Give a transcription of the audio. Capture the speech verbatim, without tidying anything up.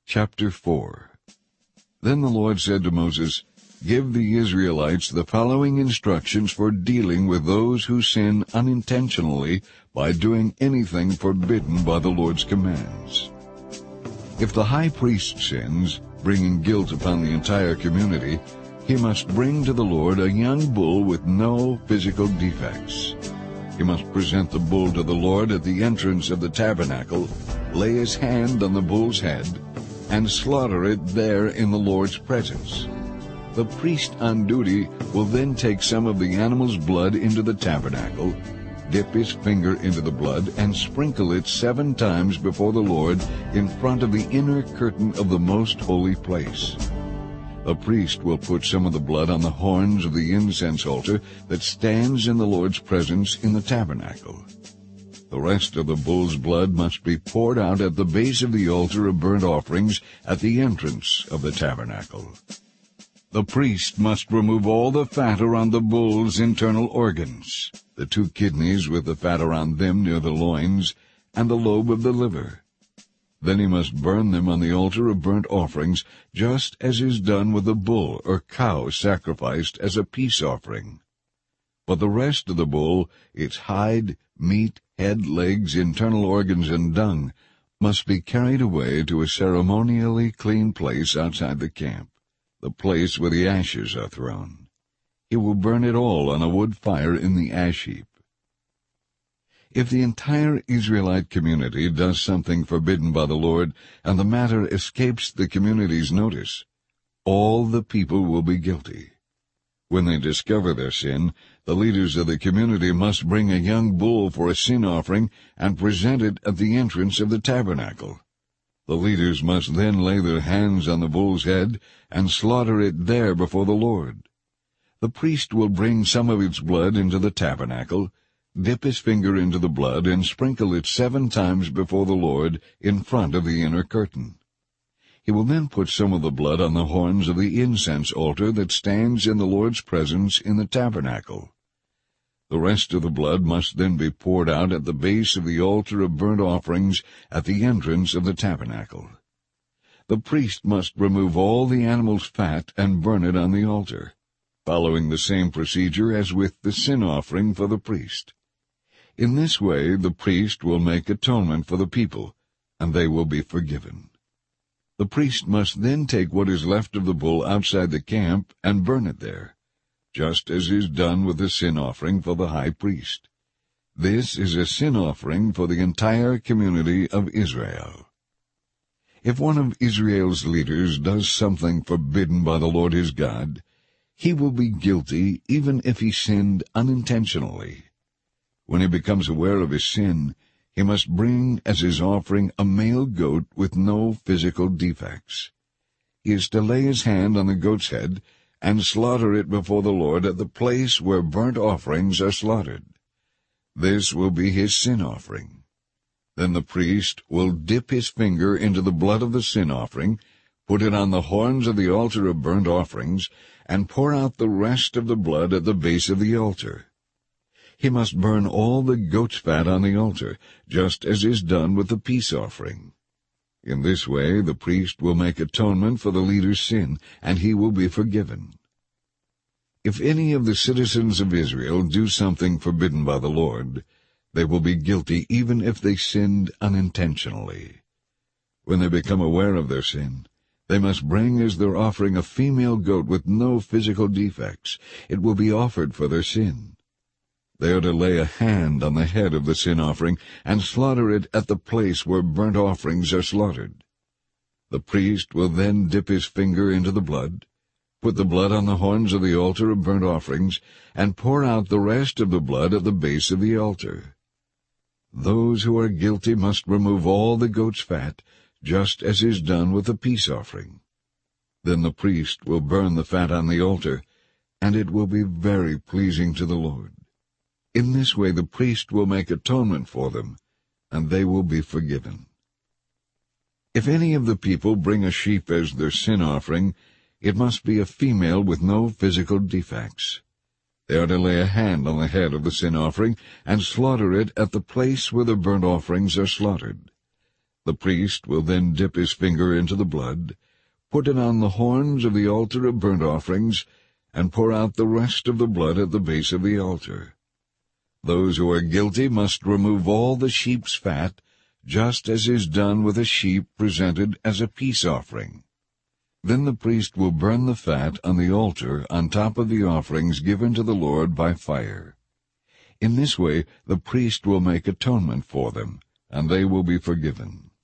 Chapter four. Then the Lord said to Moses, "Give the Israelites the following instructions for dealing with those who sin unintentionally by doing anything forbidden by the Lord's commands. If the high priest sins, bringing guilt upon the entire community, he must bring to the Lord a young bull with no physical defects. He must present the bull to the Lord at the entrance of the tabernacle, lay his hand on the bull's head, and slaughter it there in the Lord's presence. The priest on duty will then take some of the animal's blood into the tabernacle, dip his finger into the blood, and sprinkle it seven times before the Lord in front of the inner curtain of the most holy place. The priest will put some of the blood on the horns of the incense altar that stands in the Lord's presence in the tabernacle. The rest of the bull's blood must be poured out at the base of the altar of burnt offerings at the entrance of the tabernacle. The priest must remove all the fat around the bull's internal organs, the two kidneys with the fat around them near the loins, and the lobe of the liver. Then he must burn them on the altar of burnt offerings, just as is done with a bull or cow sacrificed as a peace offering. But the rest of the bull, its hide, meat, head, legs, internal organs, and dung, must be carried away to a ceremonially clean place outside the camp, the place where the ashes are thrown. He will burn it all on a wood fire in the ash heap. If the entire Israelite community does something forbidden by the Lord, and the matter escapes the community's notice, all the people will be guilty. When they discover their sin, the leaders of the community must bring a young bull for a sin offering and present it at the entrance of the tabernacle. The leaders must then lay their hands on the bull's head and slaughter it there before the Lord. The priest will bring some of its blood into the tabernacle, dip his finger into the blood, and sprinkle it seven times before the Lord in front of the inner curtain. He will then put some of the blood on the horns of the incense altar that stands in the Lord's presence in the tabernacle. The rest of the blood must then be poured out at the base of the altar of burnt offerings at the entrance of the tabernacle. The priest must remove all the animal's fat and burn it on the altar, following the same procedure as with the sin offering for the priest. In this way the priest will make atonement for the people, and they will be forgiven. The priest must then take what is left of the bull outside the camp and burn it there, just as is done with the sin offering for the high priest. This is a sin offering for the entire community of Israel. If one of Israel's leaders does something forbidden by the Lord his God, he will be guilty even if he sinned unintentionally. When he becomes aware of his sin, he must bring as his offering a male goat with no physical defects. He is to lay his hand on the goat's head and slaughter it before the Lord at the place where burnt offerings are slaughtered. This will be his sin offering. Then the priest will dip his finger into the blood of the sin offering, put it on the horns of the altar of burnt offerings, and pour out the rest of the blood at the base of the altar. He must burn all the goat's fat on the altar, just as is done with the peace offering. In this way the priest will make atonement for the leader's sin, and he will be forgiven. If any of the citizens of Israel do something forbidden by the Lord, they will be guilty even if they sinned unintentionally. When they become aware of their sin, they must bring as their offering a female goat with no physical defects. It will be offered for their sin. They are to lay a hand on the head of the sin offering and slaughter it at the place where burnt offerings are slaughtered. The priest will then dip his finger into the blood, put the blood on the horns of the altar of burnt offerings, and pour out the rest of the blood at the base of the altar. Those who are guilty must remove all the goat's fat, just as is done with the peace offering. Then the priest will burn the fat on the altar, and it will be very pleasing to the Lord. In this way the priest will make atonement for them, and they will be forgiven. If any of the people bring a sheep as their sin offering, it must be a female with no physical defects. They are to lay a hand on the head of the sin offering and slaughter it at the place where the burnt offerings are slaughtered. The priest will then dip his finger into the blood, put it on the horns of the altar of burnt offerings, and pour out the rest of the blood at the base of the altar. Those who are guilty must remove all the sheep's fat, just as is done with a sheep presented as a peace offering. Then the priest will burn the fat on the altar on top of the offerings given to the Lord by fire. In this way the priest will make atonement for them, and they will be forgiven.